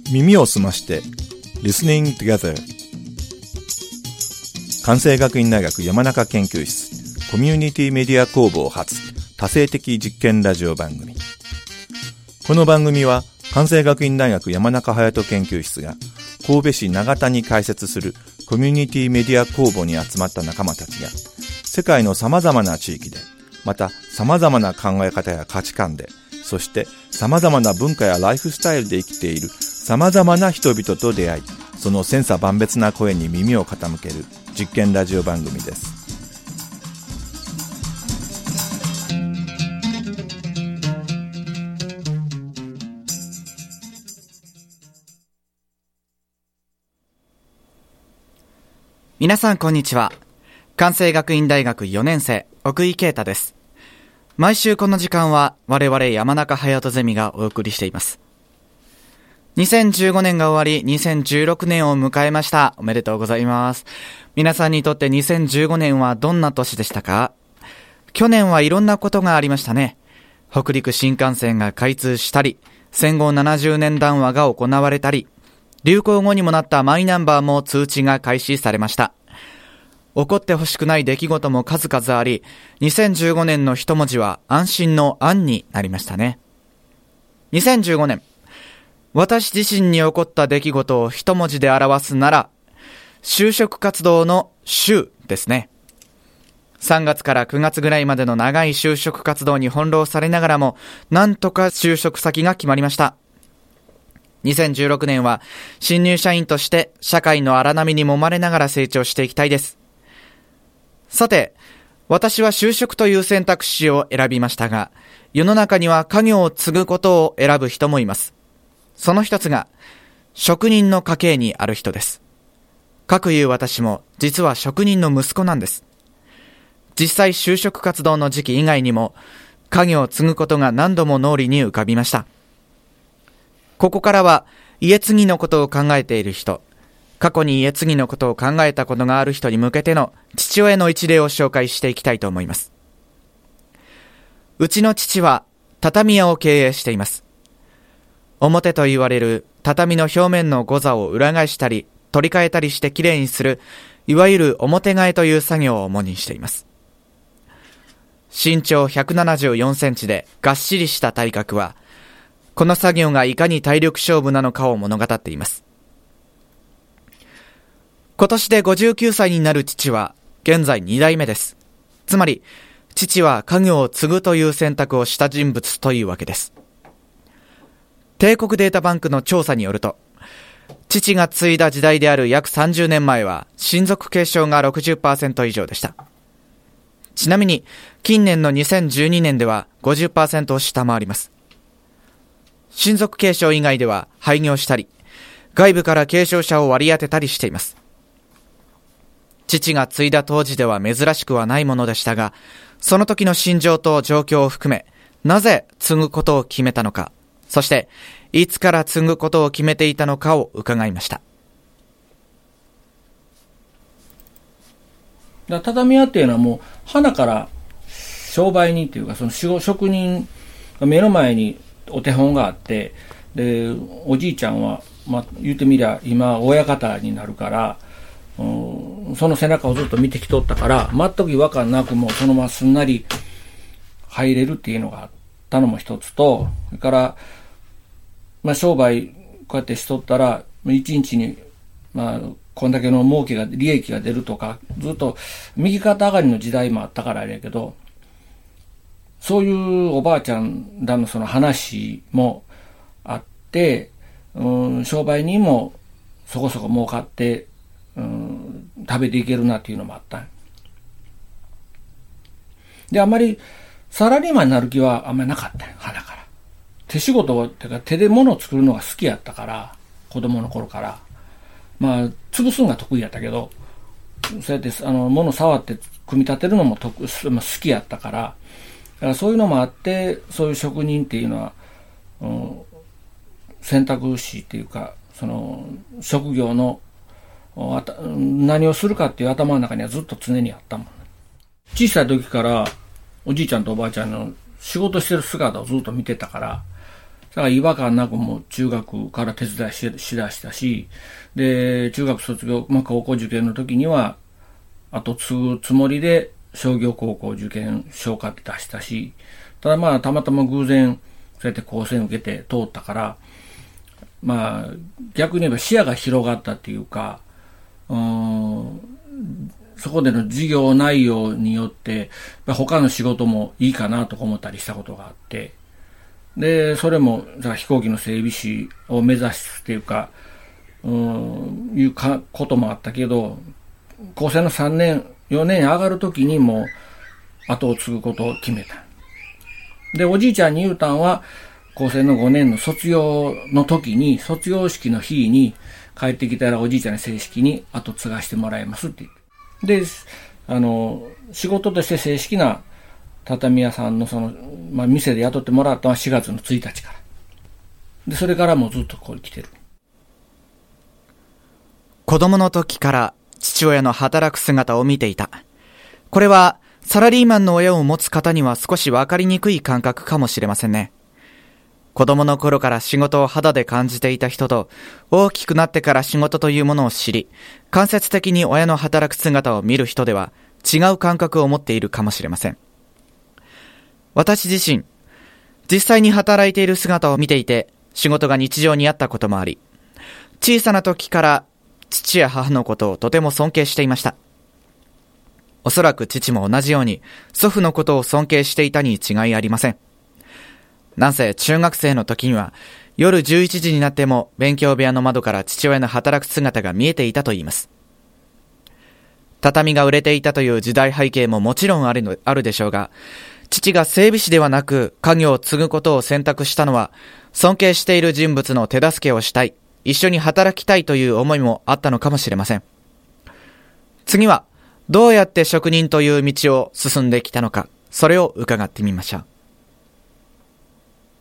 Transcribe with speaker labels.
Speaker 1: 耳をすまして Listening Together 関西学院大学山中研究室コミュニティメディア工房発多性的実験ラジオ番組。この番組は関西学院大学山中隼人研究室が神戸市長田に開設するコミュニティメディア工房に集まった仲間たちが世界の様々な地域でまた様々な考え方や価値観でそして様々な文化やライフスタイルで生きている様々な人々と出会いその千差万別な声に耳を傾ける実験ラジオ番組です。
Speaker 2: 皆さんこんにちは。関西学院大学4年生奥井啓太です。毎週この時間は我々山中隼人ゼミがお送りしています。2015年が終わり2016年を迎えました。おめでとうございます。皆さんにとって2015年はどんな年でしたか？去年はいろんなことがありましたね。北陸新幹線が開通したり、戦後70年談話が行われたり、流行語にもなったマイナンバーも通知が開始されました。起こってほしくない出来事も数々あり、2015年の一文字は安心の安になりましたね。2015年、私自身に起こった出来事を一文字で表すなら、就職活動の就ですね。3月から9月ぐらいまでの長い就職活動に翻弄されながらも、なんとか就職先が決まりました。2016年は新入社員として社会の荒波に揉まれながら成長していきたいです。さて、私は就職という選択肢を選びましたが、世の中には家業を継ぐことを選ぶ人もいます。その一つが職人の家系にある人です。かくいう私も実は職人の息子なんです。実際就職活動の時期以外にも家業を継ぐことが何度も脳裏に浮かびました。ここからは家継ぎのことを考えている人、過去に家継ぎのことを考えたことがある人に向けての父親の一例を紹介していきたいと思います。うちの父は畳屋を経営しています。表と言われる畳の表面のゴザを裏返したり取り替えたりしてきれいにする、いわゆる表替えという作業を主にしています。身長174センチでがっしりした体格は、この作業がいかに体力勝負なのかを物語っています。今年で59歳になる父は現在2代目です。つまり父は家業を継ぐという選択をした人物というわけです。帝国データバンクの調査によると、父が継いだ時代である約30年前は親族継承が 60% 以上でした。ちなみに近年の2012年では 50% を下回ります。親族継承以外では廃業したり、外部から継承者を割り当てたりしています。父が継いだ当時では珍しくはないものでしたが、その時の心情と状況を含め、なぜ継ぐことを決めたのか、そしていつから継ぐことを決めていたのかを伺いました。
Speaker 3: 畳屋っていうのはもう花から商売人というか、その職人が目の前にお手本があって、でおじいちゃんは、言ってみりゃ今親方になるから、その背中をずっと見てきとったから、全く違和感なくもうそのまますんなり入れるっていうのがあったのも一つと、それから、商売こうやってしとったら一日にこんだけの利益が出るとか、ずっと右肩上がりの時代もあったからあれやけど、そういうおばあちゃんらのその話もあって、商売人もそこそこ儲かって、食べていけるなっていうのもあった。で、あんまりサラリーマンになる気はあんまりなかったよ、鼻から。手仕事ってか手で物を作るのが好きやったから、子供の頃から。潰すのが得意やったけど、そうやって物触って組み立てるのも好きやったから、だからそういうのもあって、そういう職人っていうのは、選択肢っていうか、その職業の何をするかっていう頭の中にはずっと常にあったもん。小さい時からおじいちゃんとおばあちゃんの仕事してる姿をずっと見てたから、 から違和感なくもう中学から手伝いしだしたし、で、中学卒業、高校受験の時には、後継ぐつもりで商業高校受験昇華って出したし、ただたまたま偶然、そうやって高専受けて通ったから、逆に言えば視野が広がったっていうか、そこでの授業内容によって、他の仕事もいいかなとか思ったりしたことがあって、で、それも、飛行機の整備士を目指すっていうか、いうこともあったけど、高専の3年、4年上がるときにも後を継ぐことを決めた。で、おじいちゃんに言うたんは、高専の5年の卒業の時に、卒業式の日に帰ってきたらおじいちゃんに正式に後継がしてもらいますって言って。で、仕事として正式な畳屋さんの店で雇ってもらったのは4月の1日から。で、それからもうずっとここに来てる。
Speaker 2: 子供の時から父親の働く姿を見ていた。これはサラリーマンの親を持つ方には少しわかりにくい感覚かもしれませんね。子供の頃から仕事を肌で感じていた人と、大きくなってから仕事というものを知り、間接的に親の働く姿を見る人では違う感覚を持っているかもしれません。私自身、実際に働いている姿を見ていて、仕事が日常にあったこともあり、小さな時から父や母のことをとても尊敬していました。おそらく父も同じように祖父のことを尊敬していたに違いありません。なんせ中学生の時には夜11時になっても勉強部屋の窓から父親の働く姿が見えていたと言います。畳が売れていたという時代背景ももちろんあるでしょうが、父が整備士ではなく家業を継ぐことを選択したのは、尊敬している人物の手助けをしたい、一緒に働きたいという思いもあったのかもしれません。次はどうやって職人という道を進んできたのか、それを伺ってみましょう。